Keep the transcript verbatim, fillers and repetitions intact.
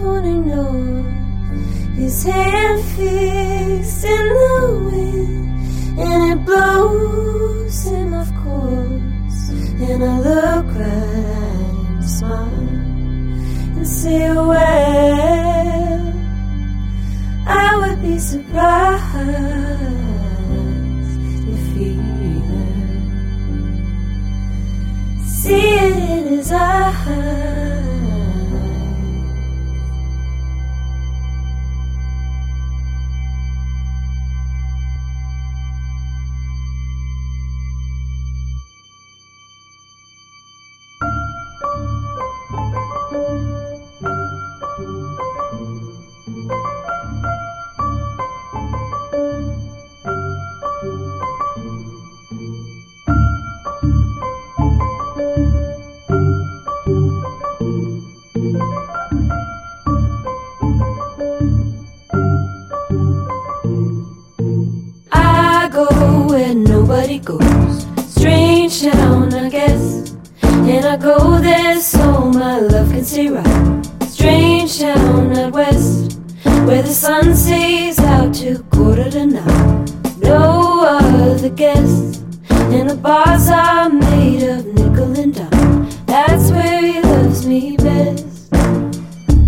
pointing north, his hand fixed in the wind, and it blows him, of course. And I look right at him, smile, and say, well, I would be surprised if he either. See it in his eyes. Nobody goes, strange town I guess, and I go there so my love can stay right. Strange town out west, where the sun stays out till quarter to nine. No other guests, and the bars are made of nickel and dime. That's where he loves me best.